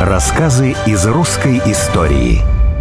Рассказы из русской истории.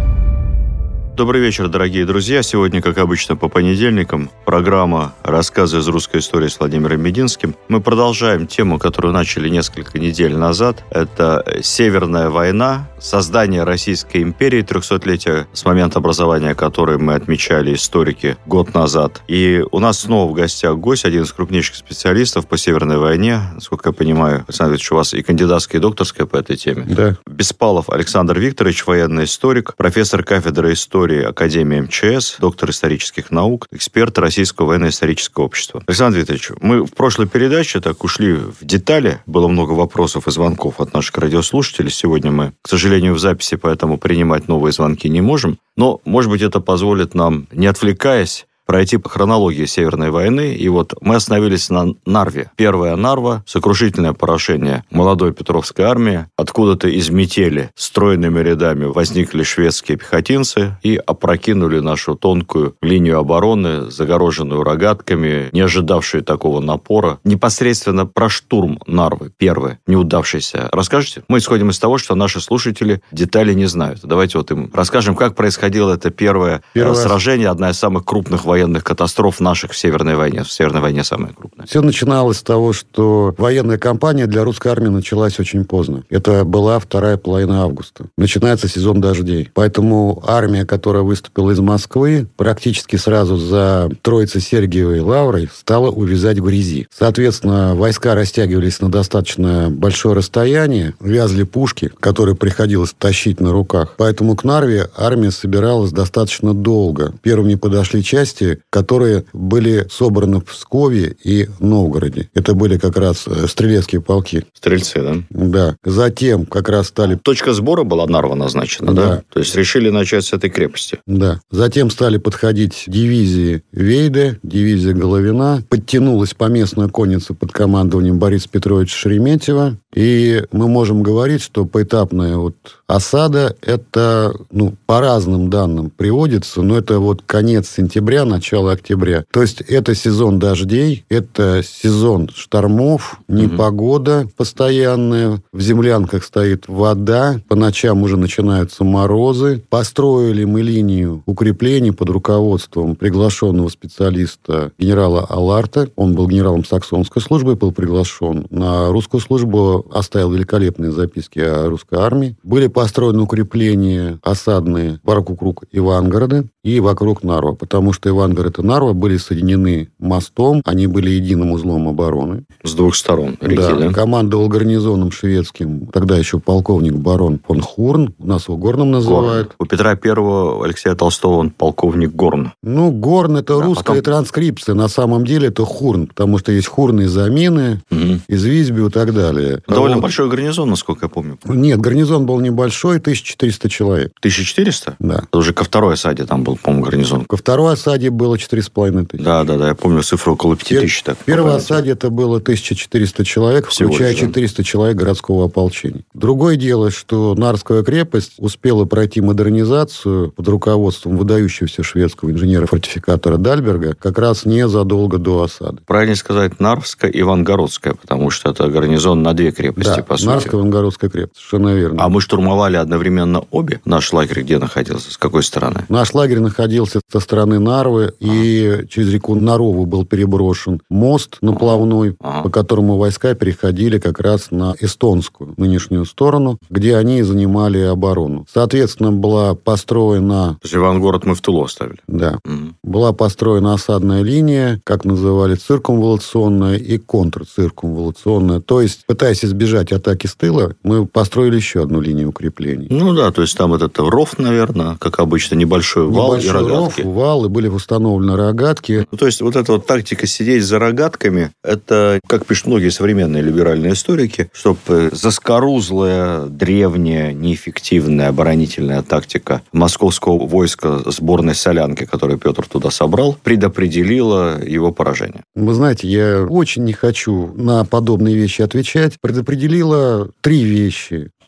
Добрый вечер, дорогие друзья. Сегодня, как обычно, по понедельникам программа «Рассказы из русской истории» с Владимиром Мединским. Мы продолжаем тему, которую начали несколько недель назад. Это Северная война, создание Российской империи, 300-летие с момента образования, которое мы отмечали, историки, год назад. И у нас снова в гостях гость, один из крупнейших специалистов по Северной войне. Насколько я понимаю, Александр Ильич, у вас и кандидатская, и докторская по этой теме. Да. Беспалов Александр Викторович, военный историк, профессор кафедры истории Академии МЧС, доктор исторических наук, эксперт Российского военно-исторического общества. Александр Викторович, мы в прошлой передаче так ушли в детали. Было много вопросов и звонков от наших радиослушателей. Сегодня мы, к сожалению, в записи, поэтому принимать новые звонки не можем. Но, может быть, это позволит нам, не отвлекаясь, пройти по хронологии Северной войны. И вот мы остановились на Нарве. Первая Нарва, сокрушительное поражение молодой Петровской армии. Откуда-то из метели стройными рядами возникли шведские пехотинцы и опрокинули нашу тонкую линию обороны, загороженную рогатками, не ожидавшую такого напора. Непосредственно про штурм Нарвы, первый, неудавшийся. Расскажите? Мы исходим из того, что наши слушатели детали не знают. Давайте вот им расскажем, как происходило это первое сражение, одна из самых крупных военных катастроф наших в Северной войне. В Северной войне самая крупная. Все начиналось с того, что военная кампания для русской армии началась очень поздно. Это была вторая половина августа. Начинается сезон дождей. Поэтому армия, которая выступила из Москвы, практически сразу за Троице-Сергиевой лаврой стала увязать в грязи. Соответственно, войска растягивались на достаточно большое расстояние, вязли пушки, которые приходилось тащить на руках. Поэтому к Нарве армия собиралась достаточно долго. Первыми подошли части, которые были собраны в Пскове и Новгороде. Это были как раз стрелецкие полки. Стрельцы, да? Да. Затем как раз стали... Точка сбора была Нарва назначена, да? То есть решили начать с этой крепости. Да. Затем стали подходить дивизии Вейде, дивизия Головина. Подтянулась поместная конница под командованием Бориса Петровича Шереметьева. И мы можем говорить, что поэтапная осада, это, по разным данным приводится, но это конец сентября, начало октября. То есть это сезон дождей, это сезон штормов, непогода постоянная, в землянках стоит вода, по ночам уже начинаются морозы. Построили мы линию укреплений под руководством приглашенного специалиста генерала Аларта. Он был генералом саксонской службы, был приглашен на русскую службу, оставил великолепные записки о русской армии. Были построены укрепления осадные вокруг Ивангорода и вокруг Нарвы, потому что Ивангород и Нарва были соединены мостом, они были единым узлом обороны. С двух сторон реки, да? Командовал гарнизоном шведским, тогда еще полковник барон фон Хурн, у нас его Горном называют. У Петра I Алексея Толстого он полковник Горн. Горн – это русская транскрипция, на самом деле это Хурн, потому что есть Хурны из Амины, из Визби и так далее. Довольно большой гарнизон, насколько я помню. Нет, гарнизон был небольшой, 1400 человек. 1400? Да. Это уже ко второй осаде там был, по-моему, гарнизон. Ко второй осаде было 4500. Да, я помню цифру около 5000. В первой осаде это было 1400 человек, включая 400 человек городского ополчения. Другое дело, что Нарвская крепость успела пройти модернизацию под руководством выдающегося шведского инженера-фортификатора Дальберга как раз незадолго до осады. Правильно сказать Нарвская и Ивангородская, потому что это гарнизон на две крепости, по сути. Нарвская и Ивангородская крепость, совершенно верно. А мы штурмовали одновременно обе? Наш лагерь где находился? С какой стороны? Наш лагерь находился со стороны Нарвы, и через реку Нарову был переброшен мост наплавной, по которому войска переходили как раз на эстонскую нынешнюю сторону, где они занимали оборону. Соответственно, была построена... То есть Ивангород мы в тылу оставили? Да. Была построена осадная линия, как называли, циркумвалационная и контрциркумвалационная. То есть, пытаясь избежать атаки с тыла, мы построили еще одну линию укреплений. То есть там этот ров, наверное, как обычно, небольшой вал и рогатки. Ров, вал, и были установлены рогатки. То есть вот эта тактика сидеть за рогатками, это, как пишут многие современные либеральные историки, чтобы заскорузлая, древняя, неэффективная оборонительная тактика московского войска сборной солянки, которую Петр туда собрал, предопределила его поражение. Вы знаете, я очень не хочу на подобные вещи отвечать. Предопределила три вещи.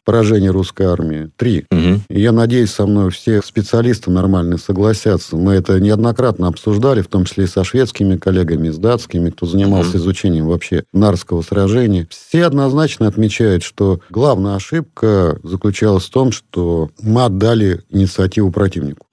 поражения русской армии? 3. И я надеюсь, со мной все специалисты нормальные согласятся. Мы это неоднократно обсуждали, в том числе и со шведскими коллегами, и с датскими, кто занимался изучением вообще Нарвского сражения. Все однозначно отмечают, что главная ошибка заключалась в том, что мы отдали инициативу противнику.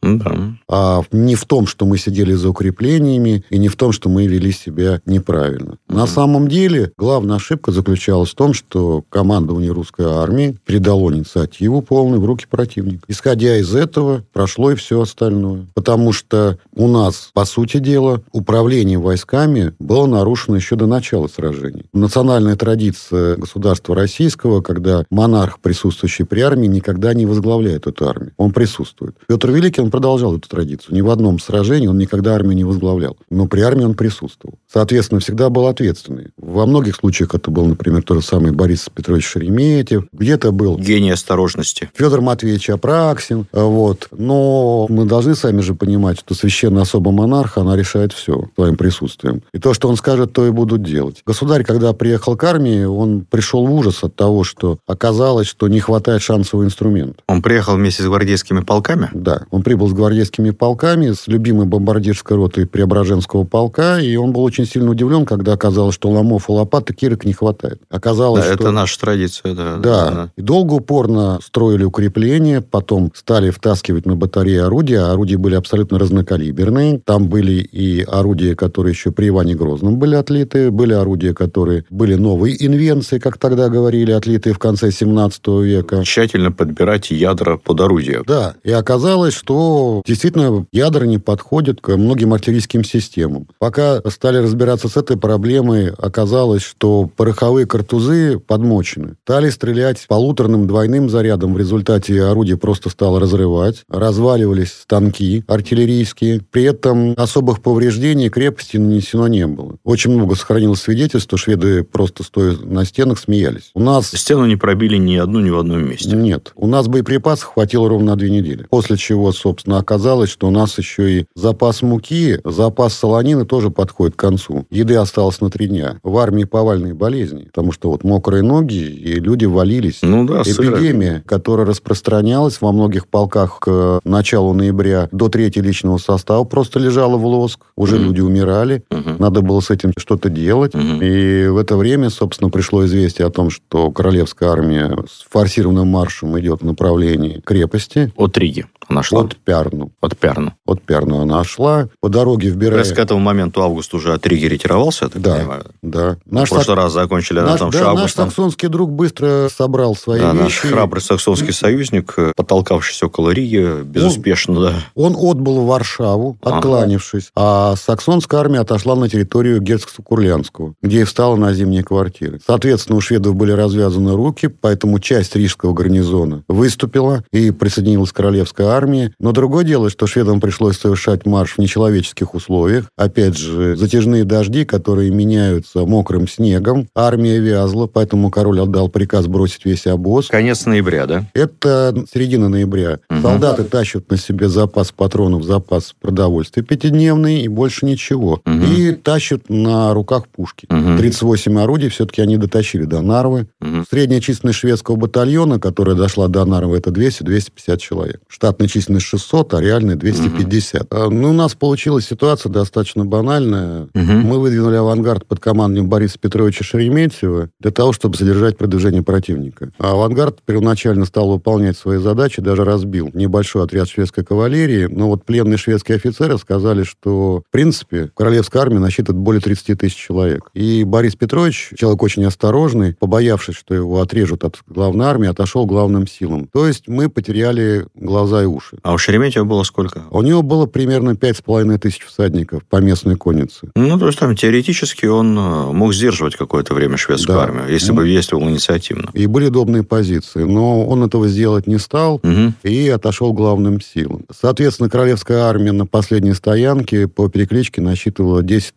А не в том, что мы сидели за укреплениями, и не в том, что мы вели себя неправильно. На самом деле, главная ошибка заключалась в том, что командование русской армии передало инициативу полную в руки противника. Исходя из этого, прошло и все остальное. Потому что у нас, по сути дела, управление войсками было нарушено еще до начала сражений. Национальная традиция государства российского, когда монарх, присутствующий при армии, никогда не возглавляет эту армию. Он присутствует. Петр Великий, он продолжал эту традицию. Ни в одном сражении он никогда армию не возглавлял. Но при армии он присутствовал. Соответственно, всегда был ответственный. Во многих случаях это был, например, тот же самый Борис Петрович Шереметьев. Где-то был... Гений осторожности. Федор Матвеевич Апраксин. Вот. Но мы должны сами же понимать, что священная особа монарха, она решает все своим присутствием. И то, что он скажет, то и будут делать. Государь, когда приехал к армии, он пришел в ужас от того, что оказалось, что не хватает шансового инструмента. Он приехал вместе с гвардейскими полками? Да. Он прибыл с гвардейскими полками, с любимой бомбардирской ротой Преображенского полка, и он был очень сильно удивлен, когда оказалось, что ломов и лопат и кирок не хватает. Оказалось, да, что... это наша традиция, да. Да. И долго, упорно строили укрепления, потом стали втаскивать на батареи орудия. Орудия были абсолютно разнокалиберные. Там были и орудия, которые еще при Иване Грозном были отлиты, были орудия, которые были новые инвенции, как тогда говорили, отлитые в конце 17 века. Тщательно подбирать ядра под орудие. Да. И оказалось, что действительно ядра не подходят к многим артиллерийским системам. Пока стали разбираться с этой проблемой, оказалось, что пороховые картузы подмочены. Стали стрелять полуторным двойным зарядом. В результате орудие просто стало разрывать. Разваливались станки артиллерийские. При этом особых повреждений крепости нанесено не было. Очень много сохранилось свидетельств, что шведы просто стоя на стенах смеялись. У нас... Стену не пробили ни одну ни в одном месте. Нет. У нас боеприпасов хватило ровно на 2 недели. После чего, собственно, оказалось, что у нас еще и запас муки, запас солонины тоже подходит к концу. Еды осталось на 3 дня. В армии повальные болезни. Потому что вот мокрые ноги, и люди валились. Ну да, эпидемия, которая распространялась во многих полках к началу ноября до 3-й личного состава, просто лежала в лоск. Уже люди умирали. Надо было с этим что-то делать. И в это время, собственно, пришло известие о том, что королевская армия с форсированным маршем идет в направлении крепости. От Риги она шла? От Пярну. От Пярну. От Пярну она шла. По дороге вбирая... К этому моменту Август уже от Риги ретировался, я так понимаю? Да. В прошлый раз закончили на том, что Август... Наш саксонский друг быстро собрал свои вещи. Наш храбрый саксонский союзник, потолкавшись около Риги, безуспешно, Он отбыл в Варшаву, откланившись, а саксонская армия отошла на территорию герцогства Курлянского, где и встала на зимние квартиры. Соответственно, у шведов были развязаны руки, поэтому часть рижского гарнизона выступила и присоединилась к королевской армии. Но другое дело, что шведам пришлось совершать марш в нечеловеческих условиях. Опять же, затяжные дожди, которые меняются мокрым снегом. Армия вязла, поэтому король отдал приказ бросить весь обоз. Конец ноября, да? Это середина ноября. Солдаты тащат на себе запас патронов, запас продовольствия 5-дневный и больше ничего. И тащат на руках пушки. 38 орудий все-таки они дотащили до Нарвы. Средняя численность шведского батальона, которая дошла до Нарвы, это 200-250 человек. Штатная численность 600, а реальная 250. Ну, у нас получилась ситуация достаточно банальная. Мы выдвинули авангард под командованием Бориса Петровича Шереметьева для того, чтобы задержать продвижение противника. А авангард первоначально стал выполнять свои задачи, даже разбил небольшой отряд шведской кавалерии. Но вот пленные шведские офицеры сказали, что, в принципе, королевская армия насчитывает более 30 тысяч человек. И Борис Петрович, человек очень осторожный, побоявшись, что его отрежут от главной армии, отошел к главным силам. То есть мы потеряли глаза и уши. А у Шереметьева было сколько? У него было примерно 5500 всадников по местной коннице. Ну, то есть там теоретически он мог сдерживать какое-то время шведскую армию, если бы действовал инициативно. И были удобные позиции. Но он этого сделать не стал и отошел к главным силам. Соответственно, королевская армия на последней стоянке по перекличке насчитывала 10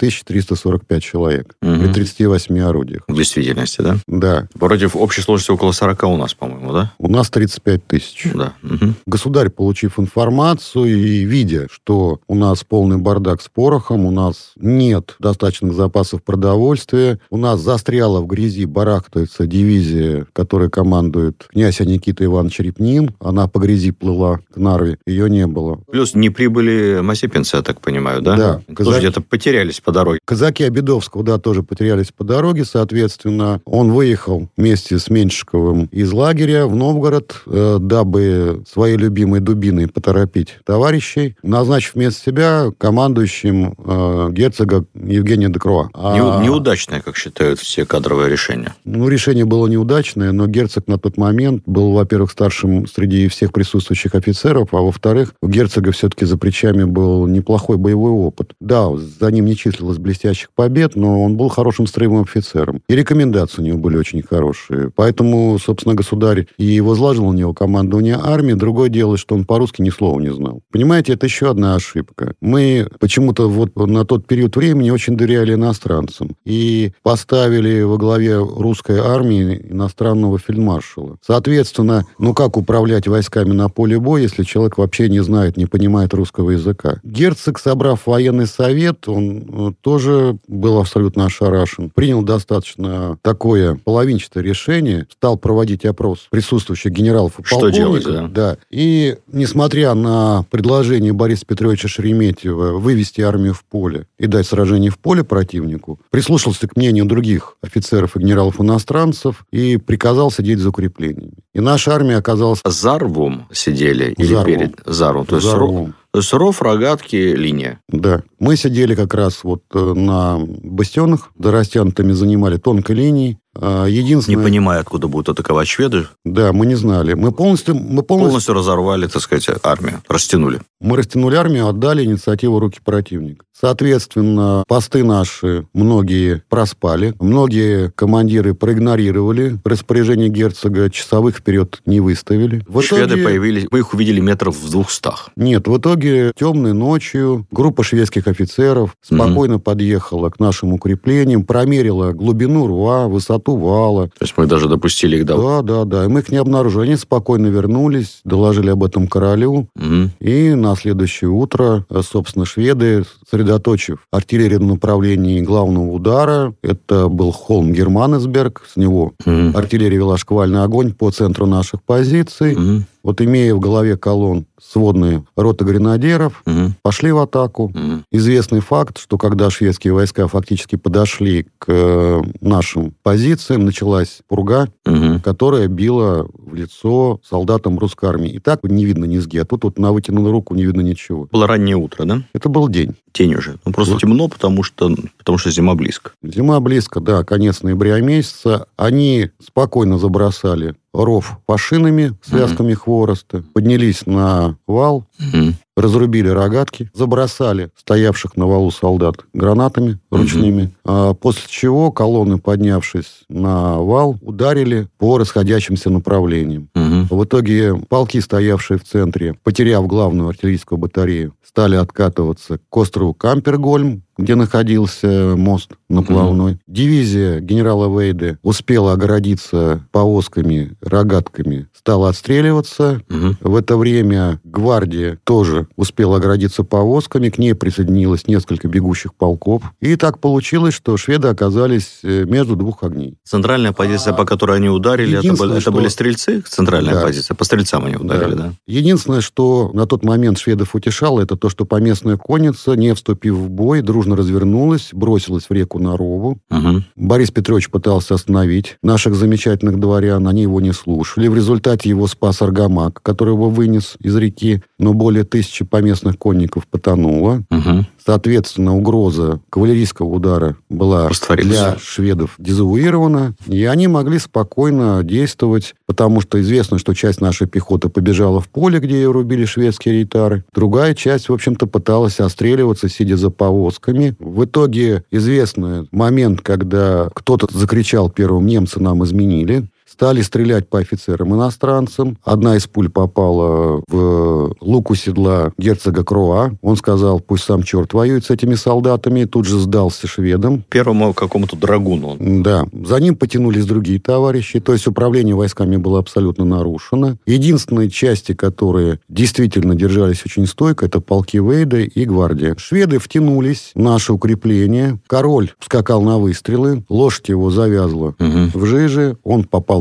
345 человек при 38 орудиях. В действительности, да? Да. Против общей сложности около 40 у нас, по-моему, да? У нас 35 тысяч. Да. Государь, получив информацию и видя, что у нас полный бардак с порохом, у нас нет достаточных запасов продовольствия, у нас застряла в грязи, барахтается дивизия, которой командует командует князь Никита Иванович Репнин. Она по грязи плыла к Нарве. Ее не было. Плюс не прибыли мазепинцы, я так понимаю, да? Да. Тоже где-то потерялись по дороге. Казаки Обедовского, да, тоже потерялись по дороге. Соответственно, он выехал вместе с Меньшиковым из лагеря в Новгород, дабы своей любимой дубиной поторопить товарищей, назначив вместо себя командующим герцога Евгения де Круа. Неудачное, как считают все, кадровое решение. Решение было неудачное, но герцог на тот момент был, во-первых, старшим среди всех присутствующих офицеров, а во-вторых, у герцога все-таки за плечами был неплохой боевой опыт. Да, за ним не числилось блестящих побед, но он был хорошим строевым офицером. И рекомендации у него были очень хорошие. Поэтому, собственно, государь и возложил на него командование армии. Другое дело, что он по-русски ни слова не знал. Понимаете, это еще одна ошибка. Мы почему-то вот на тот период времени очень доверяли иностранцам. И поставили во главе русской армии иностранного фельдмаршала. Соответственно, как управлять войсками на поле боя, если человек вообще не знает, не понимает русского языка? Герцог, собрав военный совет, он тоже был абсолютно ошарашен. Принял достаточно такое половинчатое решение, стал проводить опрос присутствующих генералов и полковников. Что делать, да. И, несмотря на предложение Бориса Петровича Шереметьева вывести армию в поле и дать сражение в поле противнику, прислушался к мнению других офицеров и генералов-иностранцев и приказал сидеть за укреплениями. И наша армия оказалась... За рвом сидели? Или за перед... За рвом. То есть ров, рогатки, линия. Да. Мы сидели как раз на бастионах, до растянутыми занимали тонкой линией. Единственное... Не понимая, откуда будут атаковать шведы. Да, мы не знали. Мы полностью разорвали, так сказать, армию. Растянули. Мы растянули армию, отдали инициативу в руки противника. Соответственно, посты наши многие проспали. Многие командиры проигнорировали распоряжение герцога, часовых вперед не выставили. Шведы появились, мы их увидели метров в 200. Нет, в итоге темной ночью группа шведских офицеров спокойно подъехала к нашим укреплениям, промерила глубину рва, высоту вала. То есть мы даже допустили их до... Да. И мы их не обнаружили. Они спокойно вернулись, доложили об этом королю. И на следующее утро, собственно, шведы, сосредоточив артиллерию на направлении главного удара, это был холм Германесберг, с него артиллерия вела шквальный огонь по центру наших позиций. Имея в голове колонн сводные роты гренадеров, пошли в атаку. Известный факт, что когда шведские войска фактически подошли к нашим позициям, началась пурга, которая била в лицо солдатам русской армии. И так не видно низги, а тут на вытянутую руку не видно ничего. Было раннее утро, да? Это был день. Тень уже. Просто темно, потому что зима близко. Зима близко, да, конец ноября месяца. Они спокойно забросали ров фашинами, связками хвороста, поднялись на вал, разрубили рогатки, забросали стоявших на валу солдат гранатами ручными, после чего колонны, поднявшись на вал, ударили по расходящимся направлениям. В итоге полки, стоявшие в центре, потеряв главную артиллерийскую батарею, стали откатываться к острову Кампергольм, где находился мост наплавной. Дивизия генерала Вейде успела огородиться повозками, рогатками, стала отстреливаться. В это время гвардия тоже успела огородиться повозками, к ней присоединилось несколько бегущих полков. И так получилось, что шведы оказались между двух огней. Центральная позиция, по которой они ударили, это были стрельцы? Центральная позиция. По стрельцам они ударили, да? Единственное, что на тот момент шведов утешало, это то, что поместная конница, не вступив в бой, дружно развернулась, бросилась в реку Нарову. Борис Петрович пытался остановить наших замечательных дворян, они его не слушали. В результате его спас Аргамак, который его вынес из реки, но более 1000 поместных конников потонуло. Соответственно, угроза кавалерийского удара была для шведов дезавуирована, и они могли спокойно действовать, потому что известно, что часть нашей пехоты побежала в поле, где ее рубили шведские рейтары. Другая часть, в общем-то, пыталась отстреливаться, сидя за повозками. В итоге известный момент, когда кто-то закричал первым: «Немцы нам изменили». Стали стрелять по офицерам-иностранцам. Одна из пуль попала в луку седла герцога Круа. Он сказал: пусть сам черт воюет с этими солдатами. Тут же сдался шведам. Первому какому-то драгуну. Да. За ним потянулись другие товарищи. То есть управление войсками было абсолютно нарушено. Единственные части, которые действительно держались очень стойко, это полки Вейде и гвардия. Шведы втянулись в наше укрепление. Король скакал на выстрелы. Лошадь его завязла в жиже. Он попал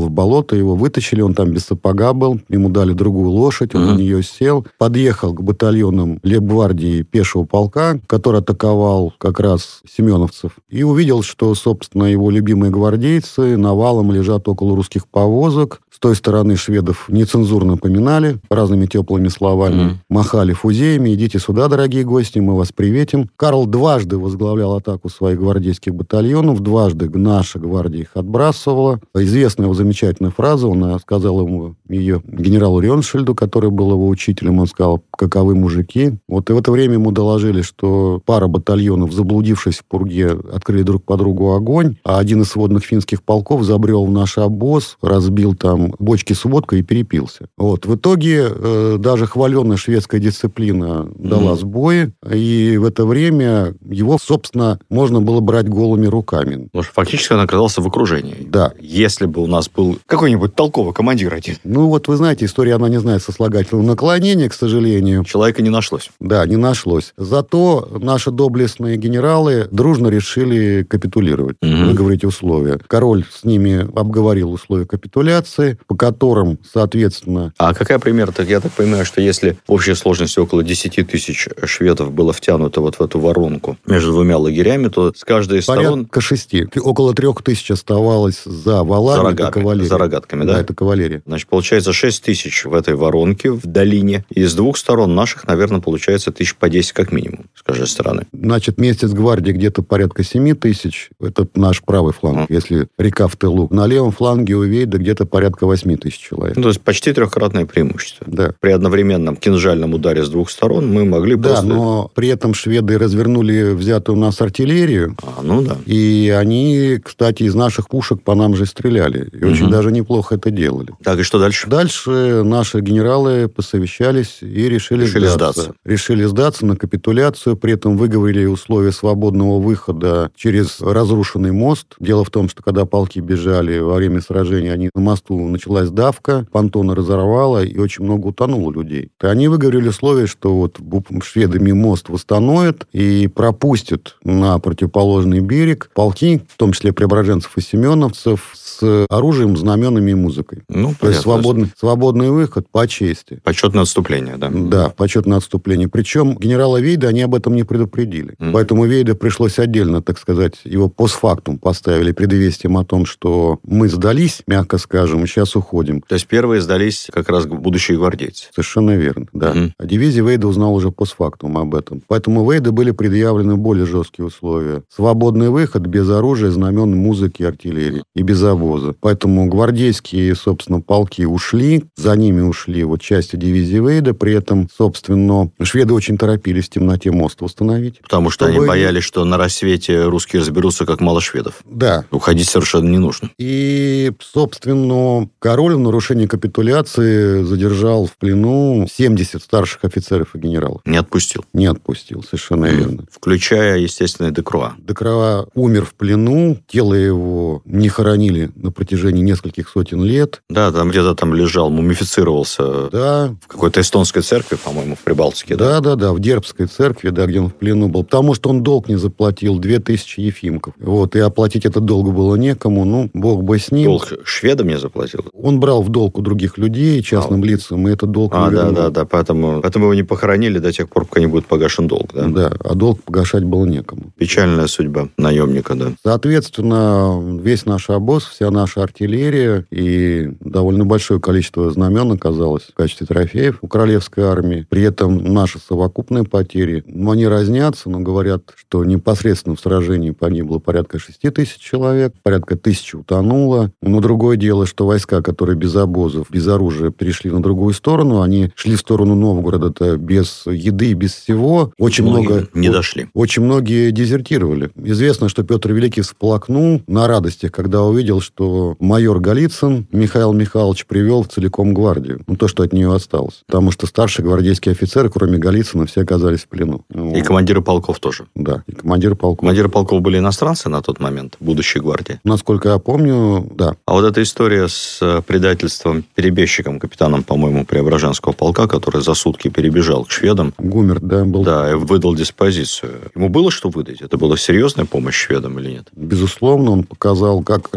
в болото, его вытащили, он там без сапога был, ему дали другую лошадь, он на нее сел, подъехал к батальонам лейб-гвардии пешего полка, который атаковал как раз семеновцев, и увидел, что, собственно, его любимые гвардейцы навалом лежат около русских повозок. С той стороны шведов нецензурно поминали разными теплыми словами, махали фузеями: идите сюда, дорогие гости, мы вас приветим. Карл дважды возглавлял атаку своих гвардейских батальонов, дважды наша гвардия их отбрасывала. Известная его замечательная фраза, он сказал ему ее генералу Рёншельду, который был его учителем, он сказал: каковы мужики. Вот и в это время ему доложили, что пара батальонов, заблудившись в пурге, открыли друг по другу огонь, а один из сводных финских полков забрел в наш обоз, разбил там бочки с водкой и перепился. Вот. В итоге даже хваленная шведская дисциплина дала сбои, и в это время его, собственно, можно было брать голыми руками. Потому что фактически он оказался в окружении. Да. Если бы у нас был какой-нибудь толковый командир один. Ну, вот вы знаете, история, она не знает сослагательного наклонения, к сожалению. Человека не нашлось. Да, не нашлось. Зато наши доблестные генералы дружно решили капитулировать, выговорить условия. Король с ними обговорил условия капитуляции, по которым, соответственно... А какая примерно? Я так понимаю, что если в общей сложности около 10 тысяч шведов было втянуто вот в эту воронку между двумя лагерями, то с каждой из сторон... Порядка 6. Около 3000 оставалось за валами, это кавалерия. За рогатками, да? Да, это кавалерия. Значит, получается 6 тысяч в этой воронке, в долине. И с двух сторон наших, наверное, получается 1010 как минимум, с каждой стороны. Значит, вместе с гвардией где-то порядка 7 тысяч. Это наш правый фланг, если река в тылу. На левом фланге у Вейда где-то порядка 8 тысяч человек. Ну, то есть почти трехкратное преимущество. Да. При одновременном кинжальном ударе с двух сторон мы могли просто... Да, но при этом шведы развернули взятую у нас артиллерию. Ну да. И они, кстати, из наших пушек по нам же стреляли. И очень даже неплохо это делали. Так, и что дальше? Дальше наши генералы посовещались и решили сдаться. Решили сдаться на капитуляцию. При этом выговорили условия свободного выхода через разрушенный мост. Дело в том, что когда полки бежали во время сражения, на мосту началась давка, понтоны разорвало, и очень много утонуло людей. И они выговорили условия, что вот шведами мост восстановят и пропустят на противоположный берег полки, в том числе преображенцев и семеновцев, с оружием, знаменами и музыкой. Ну, то есть свободный выход по чести. Почетное отступление, да? Да, почетное отступление. Причем генерала Вейда они об этом не предупредили. Поэтому Вейда пришлось отдельно, так сказать, его постфактум поставили предвестием о том, что мы сдались, мягко скажем, и сейчас уходим. То есть первые сдались как раз будущие гвардейцы. Совершенно верно, да. А дивизия Вейда узнала уже постфактум об этом. Поэтому Вейда были предъявлены более жесткие условия. Свободный выход без оружия, знамен, музыки, артиллерии и без обоза. Поэтому гвардейские, собственно, полки ушли, за ними ушли вот части дивизии Вейда, при этом, собственно, шведы очень торопились в темноте мост восстановить. Потому что они боялись, что на рассвете русские разберутся, как мало шведов. Да. Уходить совершенно не нужно. И, собственно, король в нарушении капитуляции задержал в плену 70 старших офицеров и генералов. Не отпустил. Не отпустил, совершенно верно. Включая, естественно, Декруа. Декруа умер в плену, тело его не хоронили на протяжении нескольких сотен лет. Да, там где-то там лежал, мумифицировался. Да. В какой-то эстонской церкви, по-моему, в Прибалтике. Да, в Дербской церкви, да, где он в плену был. Потому что он долг не заплатил, 2000 ефимков. Вот, и оплатить этот долг было некому, ну, бог бы с ним. Долг шведам не заплатил? Он брал в долг у других людей, частным лицам, и этот долг не вернул. Да, поэтому его не похоронили до тех пор, пока не будет погашен долг, да? Да, а долг погашать было некому. Печальная судьба наемника, да. Соответственно, весь наш обоз, вся наша артиллерия и довольно большое количество знамен оказалось в качестве трофеев у королевской армии. При этом наши совокупные потери, они разнятся, но говорят, что непосредственно в сражении погибло порядка 6000 человек, порядка 1000 утонуло. Но другое дело, что войска, которые без обозов, без оружия перешли на другую сторону, они шли в сторону Новгорода без еды и без всего. Очень много не дошли. Очень многие дезертировали. Известно, что Петр Великий всплакнул на радостях, когда увидел, что майор Голицын Михаил Михайлович привел целиком гвардию. Ну, то, что от нее осталось. Потому что старшие гвардейские офицеры, кроме Голицына, все оказались в плену. И командиры полков тоже. Да, и командиры полков. Командиры полков были иностранцы на тот момент, будущей гвардии? Насколько я помню, да. А вот эта история с предательством перебежчиком, капитаном, по-моему, Преображенского полка, который за сутки перебежал к шведам. Гумер, да, был. Да, и выдал диспозицию. Ему было что выдать? Это была серьезная помощь шведам или нет? Безусловно, он показал, как расставлены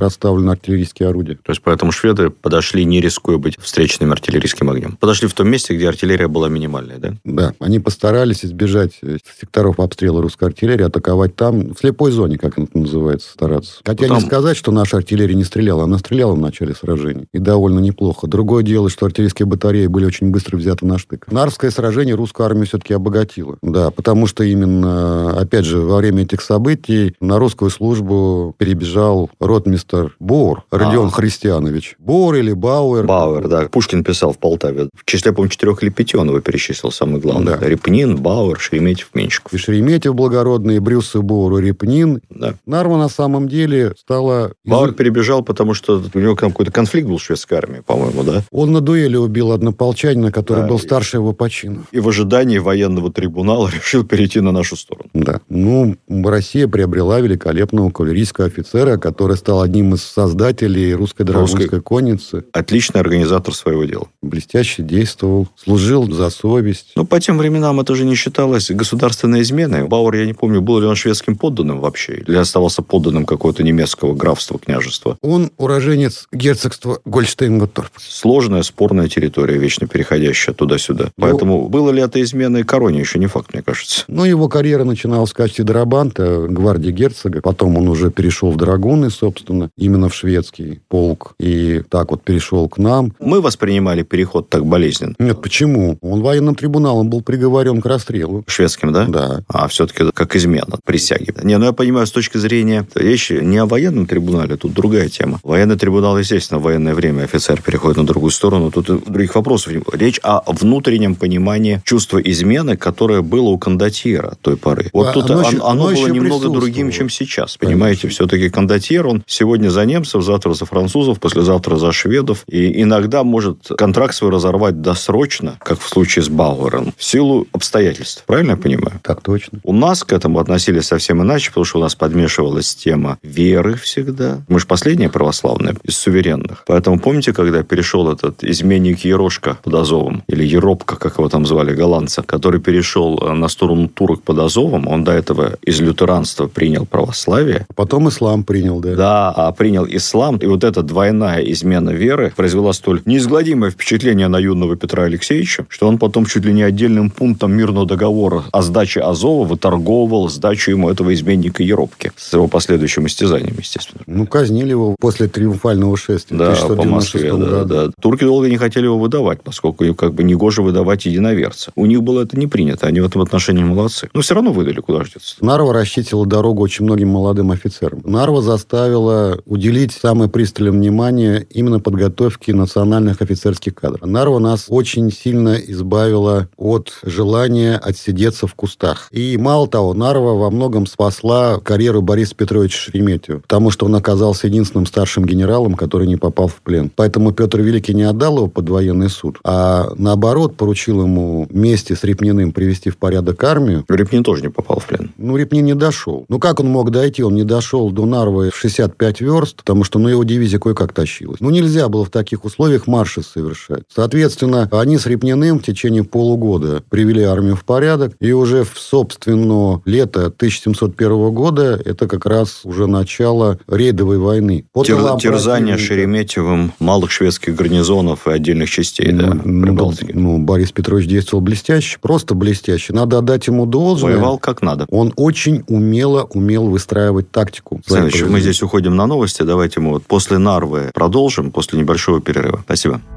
артиллерийские орудия. То есть, поэтому шведы подошли, не рискуя быть встречным артиллерийским огнем. Подошли в том месте, где артиллерия была минимальной, да? Да. Они постарались избежать секторов обстрела русской артиллерии, атаковать там, в слепой зоне, как это называется, стараться. Хотя не сказать, что наша артиллерия не стреляла. Она стреляла в начале сражений. И довольно неплохо. Другое дело, что артиллерийские батареи были очень быстро взяты на штык. Нарвское сражение русскую армию все-таки обогатило. Да, потому что именно, опять же, во время этих событий на русскую службу перебежал ротмистр Бауэр, Родион Христианович. Бауэр или Бауэр? Бауэр, да. Пушкин писал в Полтаве. В числе, по-моему, 4 или 5 он его перечислил, самое главное. Да. Репнин, Бауэр, Шереметьев, Меньшиков. И Шереметьев благородный, и Брюс, и Бауэр, и Репнин. Да. Нарва на самом деле стала... Бауэр перебежал, потому что у него там какой-то конфликт был в шведской армии, по-моему, да? Он на дуэли убил однополчанина, который был старше его по чину. И в ожидании военного трибунала решил перейти на нашу сторону. Да. Ну, Россия приобрела великолепного кавалерийского офицера, который стал одним из создателей русской драгунской конницы. Отличный организатор своего дела. Блестяще действовал, служил за совесть. Но по тем временам это же не считалось государственной изменой. Бауэр, я не помню, был ли он шведским подданным вообще, или оставался подданным какого-то немецкого графства, княжества. Он уроженец герцогства Гольштейн-Готторп. Сложная, спорная территория, вечно переходящая туда-сюда. Поэтому было ли это изменой короне, еще не факт, мне кажется. Ну, его карьера начиналась в качестве дарабанта гвардии герцога. Потом он уже перешел в драгуны, собственно, именно в шведский полк. И так вот перешел к нам. Мы воспринимали переход так болезненно. Нет, почему? Он военным трибуналом был приговорен к расстрелу. Шведским, да? Да. А все-таки как измена присяги. Не, ну я понимаю, с точки зрения речи не о военном трибунале, тут другая тема. Военный трибунал, естественно, в военное время офицер переходит на другую сторону. Тут других вопросов. Речь о внутреннем понимании чувства измены, которое было у кондотьера той поры. Вот тут оно было немного другим, чем сейчас. Понимаете, конечно. Все-таки кондотьер, он сегодня за немцев, завтра за французов, послезавтра за шведов. И иногда может контракт свой разорвать досрочно, как в случае с Бауэром, в силу обстоятельств. Правильно я понимаю? Так точно. У нас к этому относились совсем иначе, потому что у нас подмешивалась тема веры всегда. Мы же последние православные из суверенных. Поэтому помните, когда перешел этот изменник Ерошка под Азовом, или Еропка, как его там звали, голландца, который перешел на сторону турок под Азовом, он до этого из лютеранства принял православие. Потом ислам принял, да. Да, а принял ислам. И вот эта двойная измена веры произвела столь неизгладимое впечатление на юного Петра Алексеевича, что он потом чуть ли не отдельным пунктом мирного договора о сдаче Азова выторговывал сдачу ему этого изменника Еропки с его последующим истязанием, естественно. Ну, казнили его после триумфального шествия. Да, по Москве, да. Турки долго не хотели его выдавать, поскольку им как бы негоже выдавать единоверца. У них было это не принято, они в этом отношении молодцы. Но все равно выдали, куда же деться. Нарва рассчитывала дорогу очень многим молодым офицерам. Нарва заставила уделить самое пристальное внимание именно подготовке национальных офицерских кадров. Нарва нас очень сильно избавила от желания отсидеться в кустах. И мало того, Нарва во многом спасла карьеру Бориса Петровича Шереметьева, потому что он оказался единственным старшим генералом, который не попал в плен. Поэтому Петр Великий не отдал его под военный суд, а наоборот поручил ему вместе с Репниным привести в порядок армию. Репнин тоже не попал в плен. Ну, Репнин не дошел. Ну, как он мог дойти? Он не дошел до Нарвы в 65 верст, потому что, его дивизия кое-как тащилась. Нельзя было в таких условиях марши совершать. Соответственно, они с Репниным в течение полугода привели армию в порядок, и уже в, собственно, лето 1701 года, это как раз уже начало рейдовой войны. Терзание Шереметьевым малых шведских гарнизонов и отдельных частей, Прибалтики. Борис Петрович действовал блестяще, просто блестяще. Надо отдать ему должное. Воевал как надо. Он очень умел выстраивать тактику. Мы здесь уходим на новости. Давайте мы после Нарвы продолжим, после небольшого перерыва. Спасибо.